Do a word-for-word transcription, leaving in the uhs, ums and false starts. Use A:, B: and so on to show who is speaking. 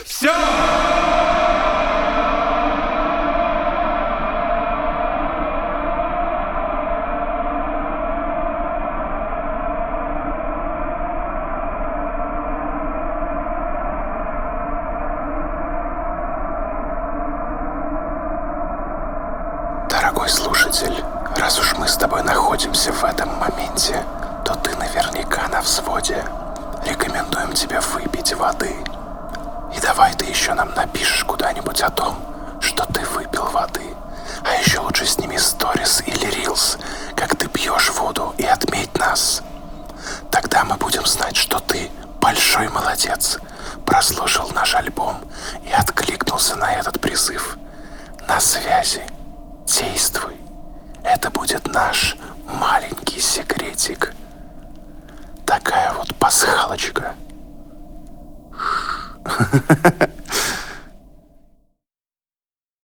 A: Все!
B: Дорогой слушатель, раз уж мы с тобой находимся в этом моменте, то ты наверняка на взводе. Рекомендуем тебе выпить воды. И давай ты еще нам напишешь куда-нибудь о том, что ты выпил воды. А еще лучше сними сторис или рилс, как ты пьешь воду, и отметь нас. Тогда мы будем знать, что ты большой молодец, прослушал наш альбом и откликнулся на этот призыв. На связи. Действуй. Это будет наш маленький секретик. Такая вот пасхалочка.